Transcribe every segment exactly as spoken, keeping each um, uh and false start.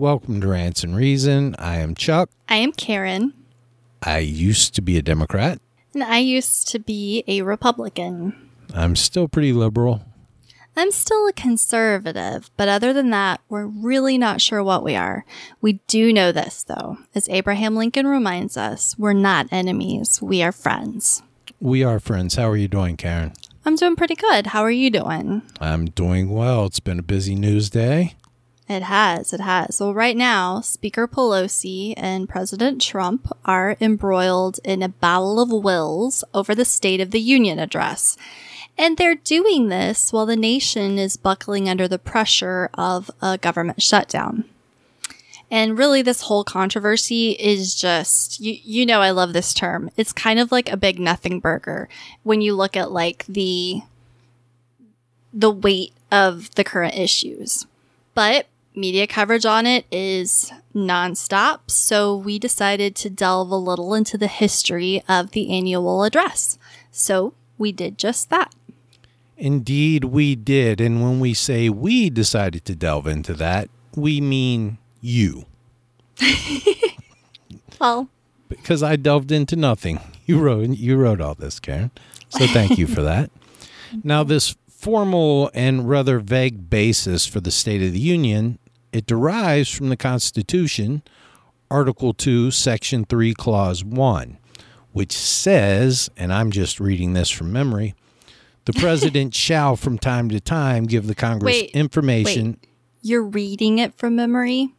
Welcome to Rants and Reason. I am Chuck. I am Karen. I used to be a Democrat. And I used to be a Republican. I'm still pretty liberal. I'm still a conservative, but other than that, we're really not sure what we are. We do know this, though. As Abraham Lincoln reminds us, we're not enemies. We are friends. We are friends. How are you doing, Karen? I'm doing pretty good. How are you doing? I'm doing well. It's been a busy news day. It has. It has. Well, right now, Speaker Pelosi and President Trump are embroiled in a battle of wills over the State of the Union address. And they're doing this while the nation is buckling under the pressure of a government shutdown. And really, this whole controversy is just, you, you know, I love this term. It's kind of like a big nothing burger when you look at like the, the weight of the current issues. But media coverage on it is nonstop, so we decided to delve a little into the history of the annual address. So we did just that. Indeed, we did. And when we say we decided to delve into that, we mean you. Well, because I delved into nothing. You wrote you wrote all this, Karen. So thank you for that. Now, this formal and rather vague basis for the State of the Union, it derives from the Constitution, Article two, Section three, Clause one, which says, and I'm just reading this from memory, the president shall from time to time give the Congress wait, information. Wait. You're reading it from memory?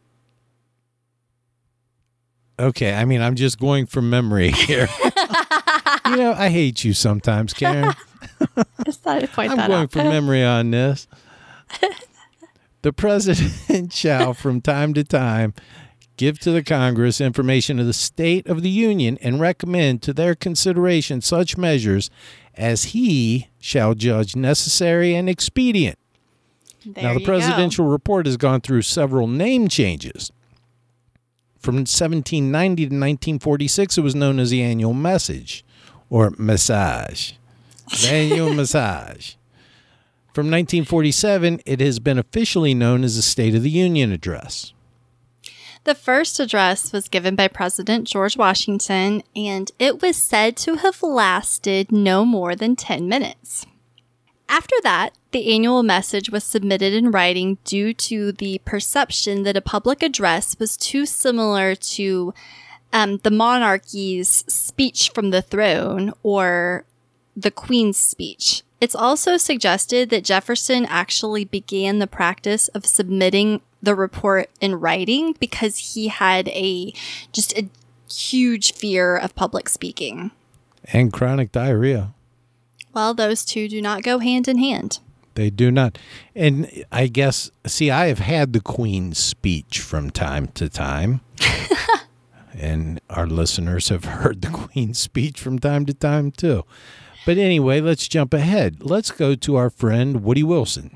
Okay, I mean, I'm just going from memory here. You know, I hate you sometimes, Karen. Just thought I'd point I'm that going out. from memory on this. The president shall, from time to time, give to the Congress information of the State of the Union and recommend to their consideration such measures as he shall judge necessary and expedient. There Now, the you presidential report has gone through several name changes. From seventeen ninety to nineteen forty-six, it was known as the Annual Message, or Message. The Annual Message. From nineteen forty-seven, it has been officially known as the State of the Union Address. The first address was given by President George Washington, and it was said to have lasted no more than ten minutes. After that, the annual message was submitted in writing due to the perception that a public address was too similar to um, the monarchy's speech from the throne or the Queen's speech. It's also suggested that Jefferson actually began the practice of submitting the report in writing because he had a just a huge fear of public speaking. And chronic diarrhea. Well, those two do not go hand in hand. They do not. And I guess, see, I have had the Queen's speech from time to time. And our listeners have heard the Queen's speech from time to time, too. But anyway, let's jump ahead. Let's go to our friend Woody Wilson.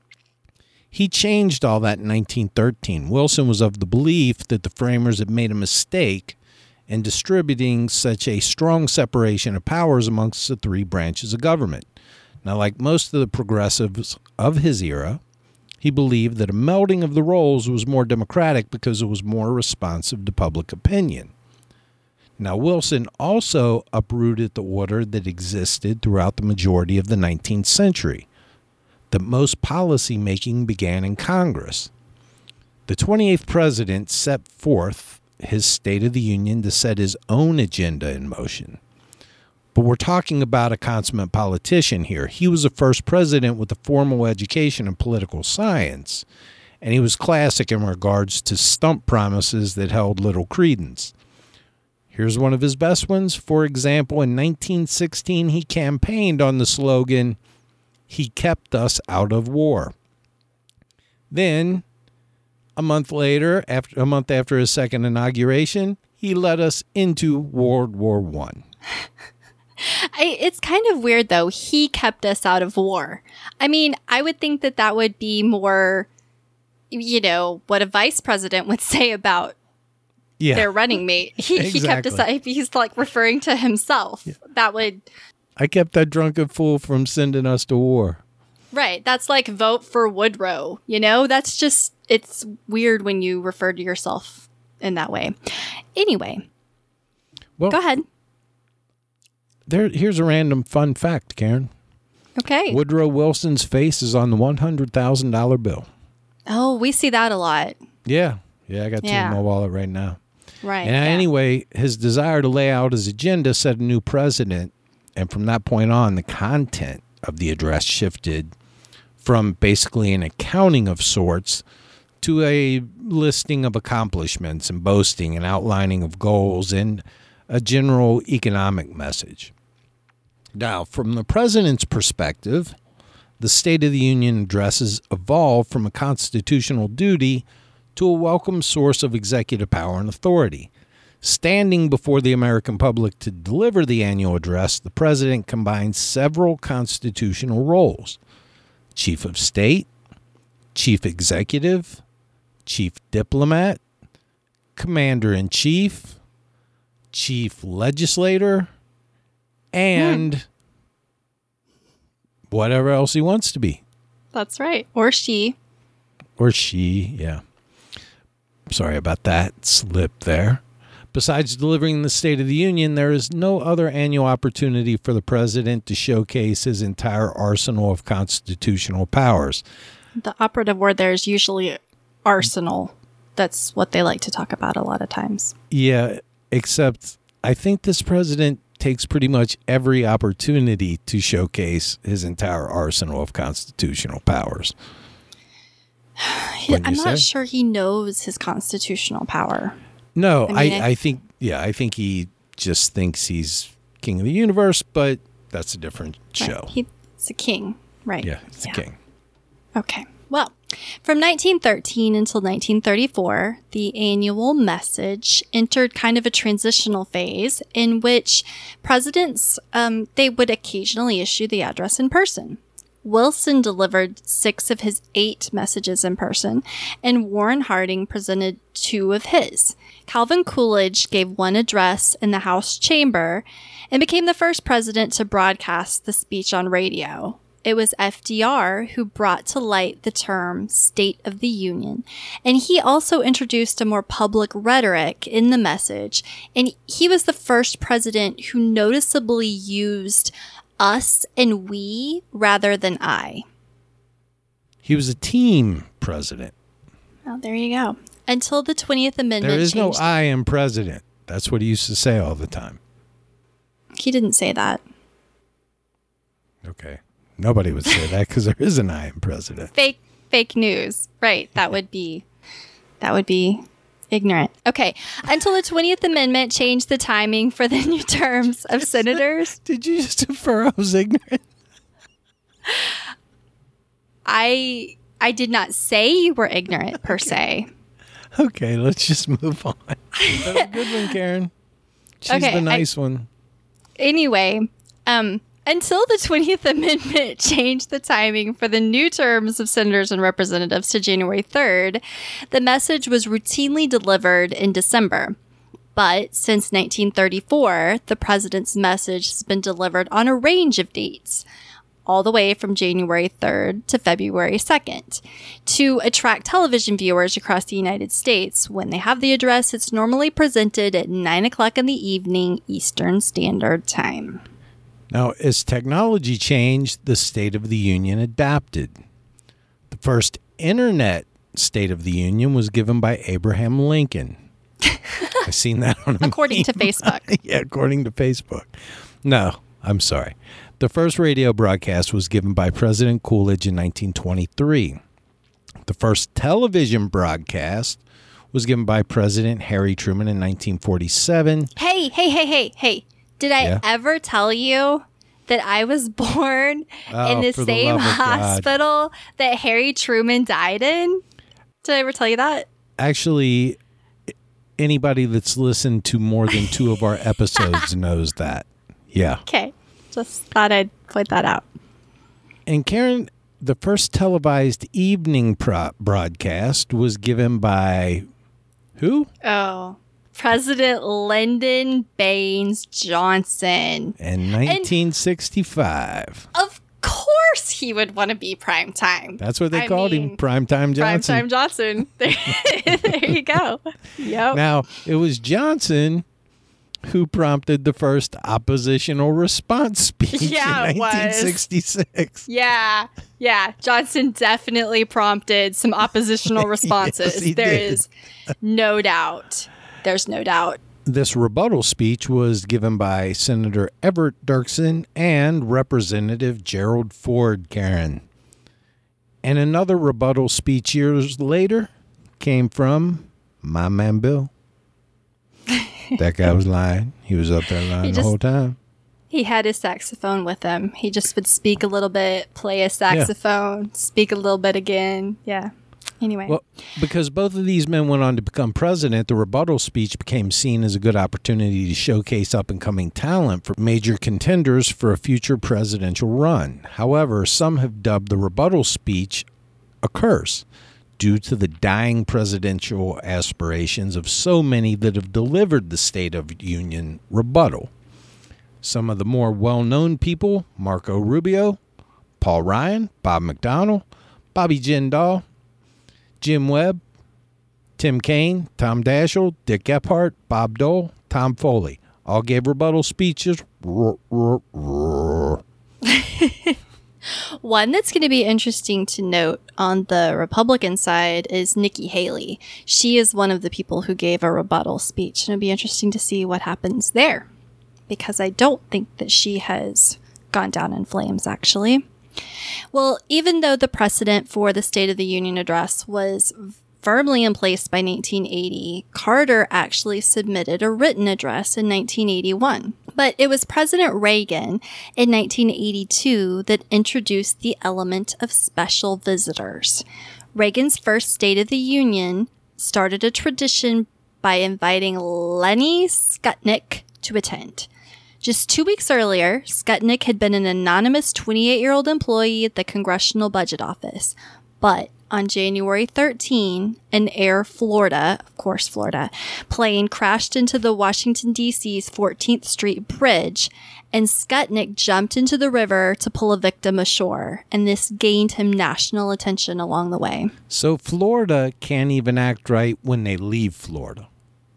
He changed all that in nineteen thirteen. Wilson was of the belief that the framers had made a mistake in distributing such a strong separation of powers amongst the three branches of government. Now, like most of the progressives of his era, he believed that a melding of the roles was more democratic because it was more responsive to public opinion. Now, Wilson also uprooted the order that existed throughout the majority of the nineteenth century, that most policy-making began in Congress. The twenty-eighth president set forth his State of the Union to set his own agenda in motion. But we're talking about a consummate politician here. He was the first president with a formal education in political science, and he was classic in regards to stump promises that held little credence. Here's one of his best ones. For example, in nineteen sixteen, he campaigned on the slogan, "He kept us out of war." Then, a month later, after a month after his second inauguration, he led us into World War One. I, it's kind of weird, though. He kept us out of war. I mean, I would think that that would be more, you know, what a vice president would say about yeah. their running mate. He, exactly. he kept us out. He's like referring to himself. Yeah. That would. I kept that drunken fool from sending us to war. Right. That's like vote for Woodrow. You know, that's just it's weird when you refer to yourself in that way. Anyway, well, go ahead. There, here's a random fun fact, Karen. Okay. Woodrow Wilson's face is on the one hundred thousand dollar bill. Oh, we see that a lot. Yeah. Yeah, I got two Yeah. in my wallet right now. Right. And yeah. anyway, his desire to lay out his agenda set a new precedent. And from that point on, the content of the address shifted from basically an accounting of sorts to a listing of accomplishments and boasting and outlining of goals and a general economic message. Now, from the president's perspective, the State of the Union addresses evolved from a constitutional duty to a welcome source of executive power and authority. Standing before the American public to deliver the annual address, the president combines several constitutional roles: chief of state, chief executive, chief diplomat, commander-in-chief, chief legislator, and hmm. whatever else he wants to be. That's right. Or she. Or she, yeah. Sorry about that slip there. Besides delivering the State of the Union, there is no other annual opportunity for the president to showcase his entire arsenal of constitutional powers. The operative word there is usually arsenal. That's what they like to talk about a lot of times. Yeah, except I think this president takes pretty much every opportunity to showcase his entire arsenal of constitutional powers. I'm not say? sure he knows his constitutional power. No, I, mean, I, I, I think, yeah, I think he just thinks he's king of the universe, but that's a different show. Right. He's a king, right? Yeah, he's yeah. a king. Okay. Well, from nineteen thirteen until nineteen thirty-four, the annual message entered kind of a transitional phase in which presidents, um, they would occasionally issue the address in person. Wilson delivered six of his eight messages in person, and Warren Harding presented two of his. Calvin Coolidge gave one address in the House chamber and became the first president to broadcast the speech on radio. It was F D R who brought to light the term State of the Union, and he also introduced a more public rhetoric in the message, and he was the first president who noticeably used us and we rather than I. He was a team president. Oh, there you go. Until the twentieth Amendment There is no changed. I am president. That's what he used to say all the time. He didn't say that. Okay. Nobody would say that because there is an I am president. Fake fake news. Right. That would be that would be ignorant. Okay. Until the twentieth Amendment changed the timing for the new terms of senators. Did you just infer I was ignorant? I I did not say you were ignorant per se. Okay, let's just move on. That was a good one, Karen. She's okay, the nice I, one. Anyway, um, until the twentieth Amendment changed the timing for the new terms of senators and representatives to January third, the message was routinely delivered in December. But since nineteen thirty-four, the president's message has been delivered on a range of dates, all the way from January third to February second. To attract television viewers across the United States, when they have the address, it's normally presented at nine o'clock in the evening Eastern Standard Time. Now, as technology changed, the State of the Union adapted. The first internet State of the Union was given by Abraham Lincoln. I've seen that on a According to Facebook. Yeah, according to Facebook. No, I'm sorry. The first radio broadcast was given by President Coolidge in nineteen twenty-three. The first television broadcast was given by President Harry Truman in nineteen forty-seven. Hey, hey, hey, hey, hey. Did I Yeah. ever tell you that I was born Oh, in the for the same love of God. hospital that Harry Truman died in? Did I ever tell you that? Actually, anybody that's listened to more than two of our episodes knows that. Yeah. Okay. Just thought I'd point that out. And Karen, the first televised evening pro- broadcast was given by who? Oh, President Lyndon Baines Johnson. In nineteen sixty-five. Of course course he would want to be prime time. That's what they I called mean, him, Primetime Johnson. Primetime Johnson. There, there you go. Yep. Now, it was Johnson who prompted the first oppositional response speech Yeah, in it was. nineteen sixty-six. Yeah, yeah. Johnson definitely prompted some oppositional responses. Yes, he There did. is no doubt. There's no doubt. This rebuttal speech was given by Senator Everett Dirksen and Representative Gerald Ford, Karen. And another rebuttal speech years later came from my man Bill. That guy was lying. He was up there lying He the just- whole time. He had his saxophone with him. He just would speak a little bit, play a saxophone, speak a little bit again. Yeah. Anyway. Well, because both of these men went on to become president, the rebuttal speech became seen as a good opportunity to showcase up-and-coming talent for major contenders for a future presidential run. However, some have dubbed the rebuttal speech a curse due to the dying presidential aspirations of so many that have delivered the State of the Union rebuttal. Some of the more well-known people, Marco Rubio, Paul Ryan, Bob McDonnell, Bobby Jindal, Jim Webb, Tim Kaine, Tom Daschle, Dick Gephardt, Bob Dole, Tom Foley all gave rebuttal speeches. Roar, roar, roar. One that's going to be interesting to note on the Republican side is Nikki Haley. She is one of the people who gave a rebuttal speech. And it'll be interesting to see what happens there, because I don't think that she has gone down in flames, actually. Well, even though the precedent for the State of the Union address was firmly in place by nineteen eighty, Carter actually submitted a written address in nineteen eighty-one. But it was President Reagan in nineteen eighty-two that introduced the element of special visitors. Reagan's first State of the Union started a tradition by inviting Lenny Skutnik to attend. Just two weeks earlier, Skutnik had been an anonymous twenty-eight-year-old employee at the Congressional Budget Office. But on January thirteenth, an Air Florida, of course Florida, plane crashed into the Washington, D C's fourteenth Street Bridge, and Skutnik jumped into the river to pull a victim ashore, and this gained him national attention along the way. So Florida can't even act right when they leave Florida.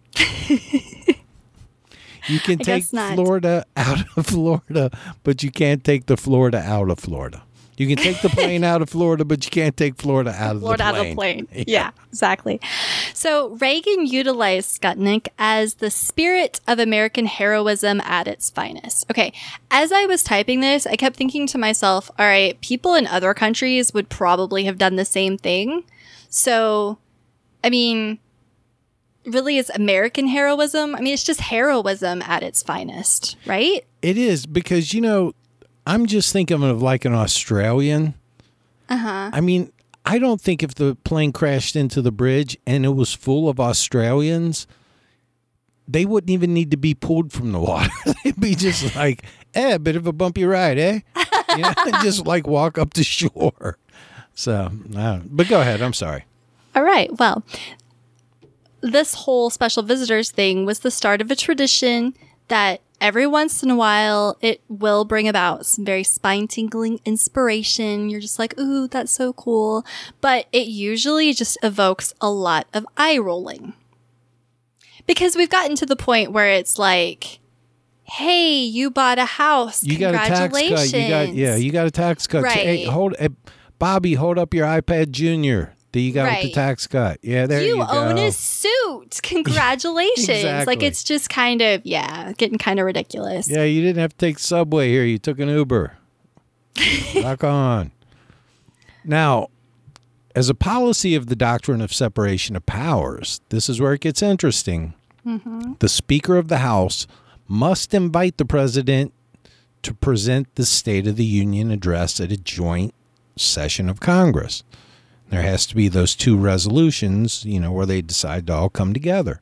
You can I take guess not. Florida out of Florida, but you can't take the Florida out of Florida. You can take the plane out of Florida, but you can't take Florida out of Florida the out plane. of the plane. Yeah. Yeah, exactly. So Reagan utilized Skutnik as the spirit of American heroism at its finest. Okay, as I was typing this, I kept thinking to myself, all right, people in other countries would probably have done the same thing. So, I mean, really is American heroism? I mean, it's just heroism at its finest, right? It is, because, you know, I'm just thinking of like an Australian. Uh-huh. I mean, I don't think if the plane crashed into the bridge and it was full of Australians, they wouldn't even need to be pulled from the water. They'd be just like, eh, a bit of a bumpy ride, eh? You know, and just like walk up to shore. So, uh, but go ahead. I'm sorry. All right. Well, this whole special visitors thing was the start of a tradition that every once in a while it will bring about some very spine-tingling inspiration. You're just like, ooh, that's so cool. But it usually just evokes a lot of eye rolling. Because we've gotten to the point where it's like, hey, you bought a house. You got a tax cut. You got, yeah, you got a tax cut. Right. Hey, hold, hey, Bobby, hold up your iPad Junior that you got with the Right. tax cut. Yeah, there you, You go. own a suit. Congratulations. Exactly. Like, it's just kind of, yeah, getting kind of ridiculous. Yeah, you didn't have to take Subway here. You took an Uber. Rock on. Now, as a policy of the doctrine of separation of powers, this is where it gets interesting. Mm-hmm. The Speaker of the House must invite the President to present the State of the Union address at a joint session of Congress. There has to be those two resolutions, you know, where they decide to all come together.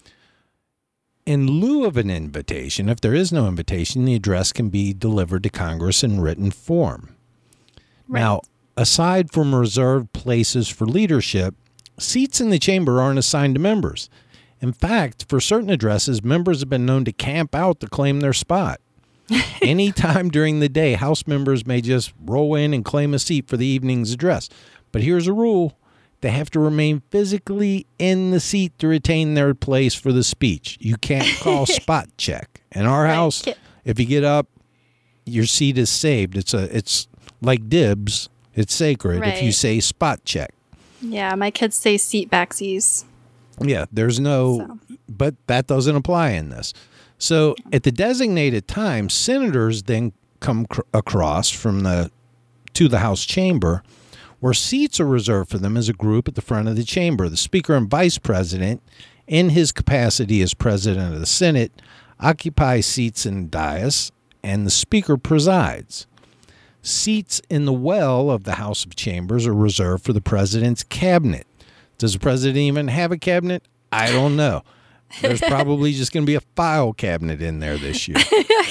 In lieu of an invitation, if there is no invitation, the address can be delivered to Congress in written form. Right. Now, aside from reserved places for leadership, seats in the chamber aren't assigned to members. In fact, for certain addresses, members have been known to camp out to claim their spot. Anytime during the day, House members may just roll in and claim a seat for the evening's address. But here's a rule. They have to remain physically in the seat to retain their place for the speech. You can't call spot check. In our Right. house, Ki- if you get up, your seat is saved. It's a it's like dibs. It's sacred if you Right. say spot check. Yeah, my kids say seat backsies. Yeah, there's no, So. but that doesn't apply in this. So at the designated time, senators then come cr- across from the to the House chamber, where seats are reserved for them as a group at the front of the chamber. The Speaker and Vice President, in his capacity as President of the Senate, occupy seats in the dais, and the Speaker presides. Seats in the well of the House of Chambers are reserved for the President's cabinet. Does the President even have a cabinet? I don't know. There's probably just going to be a file cabinet in there this year.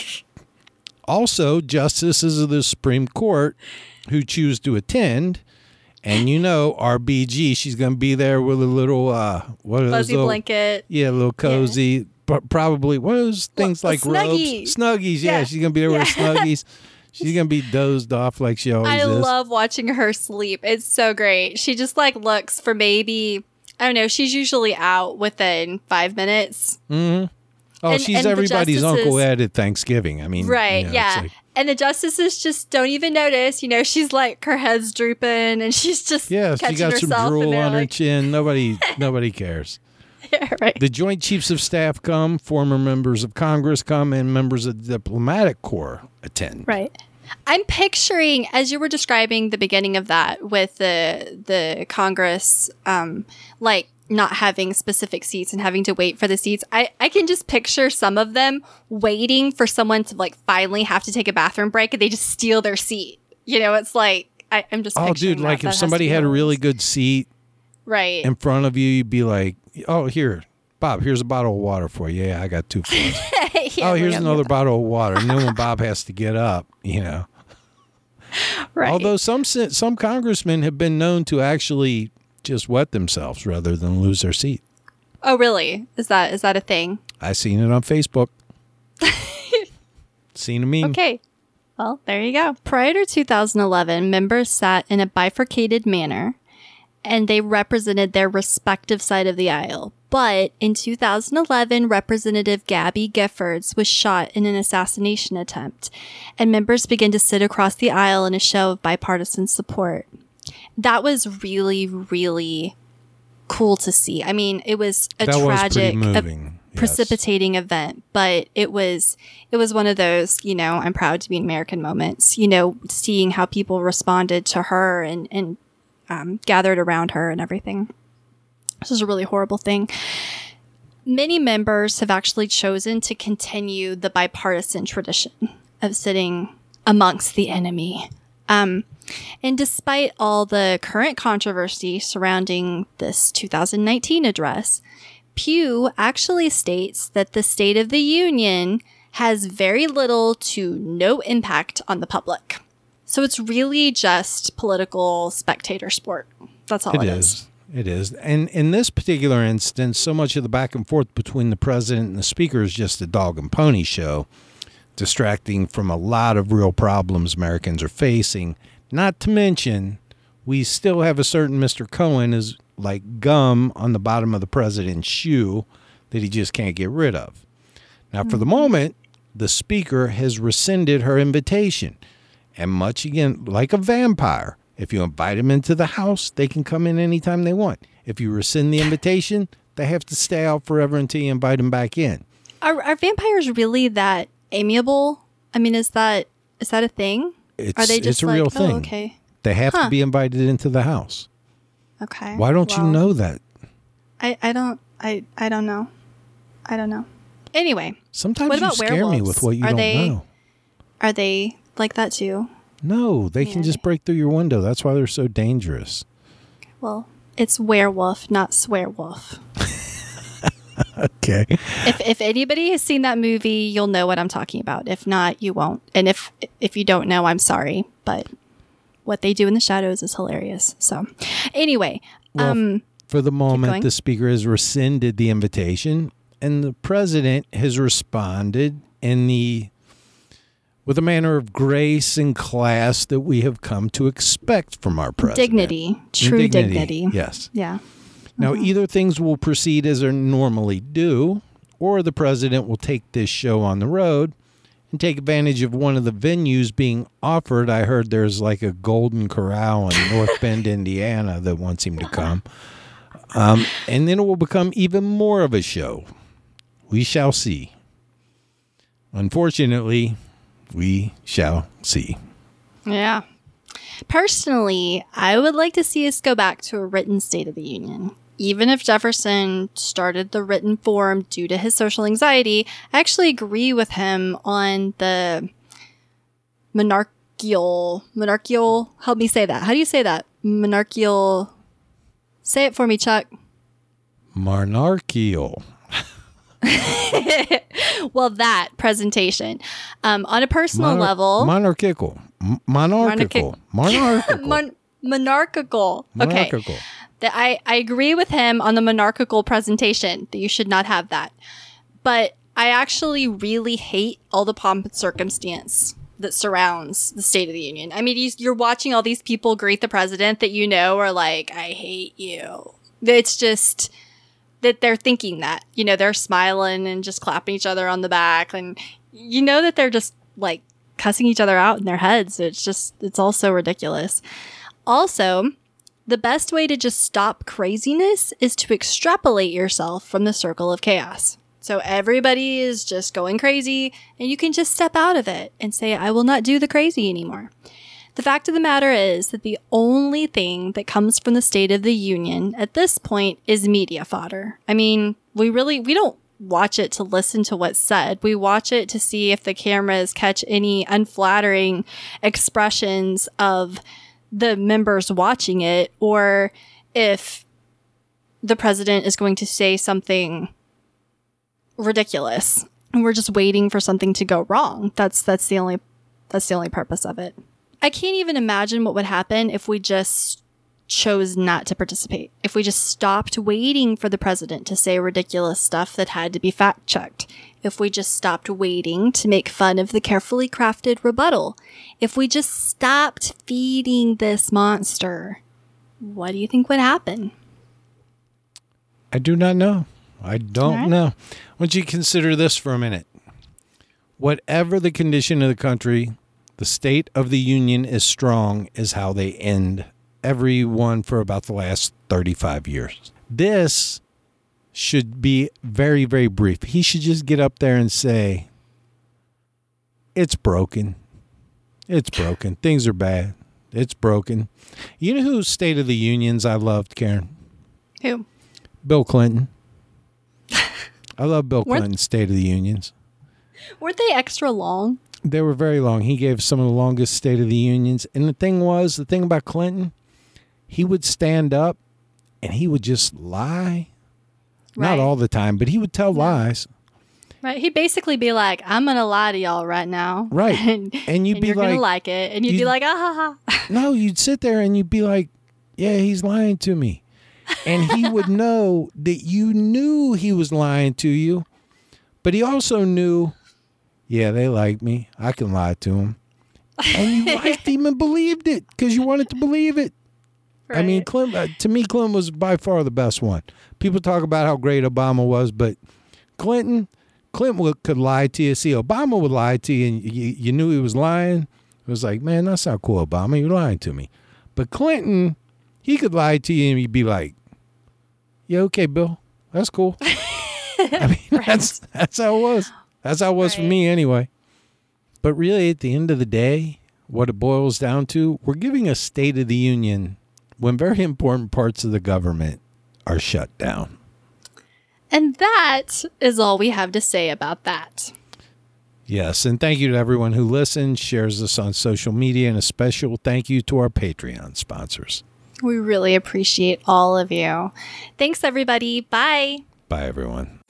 Also, justices of the Supreme Court who choose to attend, and you know, R B G, she's going to be there with a little, uh, what are those Fuzzy little, blanket. yeah, a little cozy, p- probably, what are those things Well, like Snuggie. robes? Snuggies, yeah, Yeah. she's going to be there with Yeah. Snuggies. She's going to be dozed off like she always I is. love watching her sleep. It's so great. She just like looks for maybe, I don't know, she's usually out within five minutes. Mm-hmm. Oh, And- she's and the everybody's Uncle justices- Ed at Thanksgiving. I mean, Right. you know, it's Yeah. like- And the justices just don't even notice. You know, she's like, her head's drooping and she's just yeah, she catching got some herself. and drool they're on her like, chin. Nobody, nobody cares. yeah, right. The Joint Chiefs of Staff come, former members of Congress come, and members of the diplomatic corps attend. Right. I'm picturing, as you were describing the beginning of that with the the Congress, um, like not having specific seats and having to wait for the seats. I, I can just picture some of them waiting for someone to like finally have to take a bathroom break and they just steal their seat. You know, it's like, I, I'm just Oh, picturing dude, that. like That if has somebody to be had a really hilarious. good seat Right. in front of you, you'd be like, oh, here, Bob, here's a bottle of water for you. Yeah, I got two for you. Yeah, Oh, here's like, another bottle of water. And then when Bob has to get up, you know. right. Although some sen- some congressmen have been known to actually just wet themselves rather than lose their seat. Oh, really? Is that is that a thing? I seen it on Facebook. Seen a meme. Okay. Well, there you go. Prior to two thousand eleven, members sat in a bifurcated manner and they represented their respective side of the aisle. But in two thousand eleven, Representative Gabby Giffords was shot in an assassination attempt, and members began to sit across the aisle in a show of bipartisan support. That was really, really cool to see. I mean, it was a That was tragic, pretty a moving. Yes. precipitating event, but it was it was one of those, you know, I'm proud to be an American moments. You know, seeing how people responded to her and and um, gathered around her and everything. This is a really horrible thing. Many members have actually chosen to continue the bipartisan tradition of sitting amongst the enemy. Um, and despite all the current controversy surrounding this two thousand nineteen address, Pew actually states that the State of the Union has very little to no impact on the public. So it's really just political spectator sport. That's all It it is. is. It is. And in this particular instance, so much of the back and forth between the president and the speaker is just a dog and pony show, distracting from a lot of real problems Americans are facing. Not to mention, we still have a certain Mister Cohen is like gum on the bottom of the president's shoe that he just can't get rid of. Now, for the moment, the speaker has rescinded her invitation. And much again, like a vampire, if you invite them into the house, they can come in anytime they want. If you rescind the invitation, they have to stay out forever until you invite them back in. Are, are vampires really that amiable? I mean, is that is that a thing? It's, Are they just it's a like, real oh, thing. okay, They have Huh. to be invited into the house. okay. Why don't Well, you know that? I, I don't I I don't know. I don't know. Anyway, Sometimes What you about scare me werewolves? with what you Are don't they- know. are they like that too? No, they can Yeah. just break through your window. That's why they're so dangerous. Well, it's werewolf, not swearwolf. Okay. if if anybody has seen that movie, you'll know what I'm talking about. If not, you won't. And if if you don't know, I'm sorry, but what they do in the shadows is hilarious. So, anyway, Well, um For the moment, going. the speaker has rescinded the invitation, and the president has responded in the with a manner of grace and class that we have come to expect from our president. Dignity. True And dignity. Yes. Yeah. Now, either things will proceed as they normally do, or the president will take this show on the road and take advantage of one of the venues being offered. I heard there's like a Golden Corral in North Bend, Indiana that wants him to come. Um, and then it will become even more of a show. We shall see. Unfortunately, we shall see. Yeah. Personally, I would like to see us go back to a written State of the Union. Even if Jefferson started the written form due to his social anxiety, I actually agree with him on the monarchical, monarchical, help me say that. How do you say that? Monarchical, say it for me, Chuck. Monarchical. Well, that presentation. Um, on a personal Monar- level. Monarchical. M- monarchical. Monarchical. Mon- monarchical. Okay. Monarchical. That I, I agree with him on the monarchical presentation that you should not have that. But I actually really hate all the pomp and circumstance that surrounds the State of the Union. I mean, you, you're watching all these people greet the president that you know are like, I hate you. It's just that they're thinking that. You know, they're smiling and just clapping each other on the back. And you know that they're just like cussing each other out in their heads. It's just, it's all so ridiculous. Also, the best way to just stop craziness is to extrapolate yourself from the circle of chaos. So everybody is just going crazy, and you can just step out of it and say, I will not do the crazy anymore. The fact of the matter is that the only thing that comes from the State of the Union at this point is media fodder. I mean, we really, we don't watch it to listen to what's said. We watch it to see if the cameras catch any unflattering expressions of the members watching it, or if the president is going to say something ridiculous, and we're just waiting for something to go wrong. That's that's the only that's the only purpose of it. I can't even imagine what would happen if we just chose not to participate. If we just stopped waiting for the president to say ridiculous stuff that had to be fact checked. If we just stopped waiting to make fun of the carefully crafted rebuttal. If we just stopped feeding this monster, what do you think would happen? I do not know. I don't right. know. I want you to consider this for a minute. Whatever the condition of the country, the State of the Union is strong is how they end every one for about the last thirty-five years. This should be very, very brief. He should just get up there and say, it's broken. It's broken. Things are bad. It's broken. You know whose State of the Unions I loved, Karen? Who? Bill Clinton. I love Bill Clinton's State of the Unions. Weren't they extra long? They were very long. He gave some of the longest State of the Unions. And the thing was, the thing about Clinton, he would stand up and he would just lie. Right. Not all the time, but he would tell yeah. lies. Right. He'd basically be like, I'm going to lie to y'all right now. Right. And, and you'd and be you're like, going to like it. And you'd be like, ah, ha, ha. No, you'd sit there and you'd be like, yeah, he's lying to me. And he would know that you knew he was lying to you. But he also knew, yeah, they like me. I can lie to them. And you liked him and believed it because you wanted to believe it. Right. I mean, Clinton, uh, to me, Clinton was by far the best one. People talk about how great Obama was, but Clinton, Clinton would, could lie to you. See, Obama would lie to you, and you, you knew he was lying. It was like, man, that's not cool, Obama. You're lying to me. But Clinton, he could lie to you, and you'd be like, yeah, okay, Bill, that's cool. I mean, right. that's that's how it was. That's how it was right. for me anyway. But really, at the end of the day, what it boils down to, we're giving a State of the Union when very important parts of the government are shut down. And that is all we have to say about that. Yes, and thank you to everyone who listens, shares us on social media, and a special thank you to our Patreon sponsors. We really appreciate all of you. Thanks, everybody. Bye. Bye, everyone.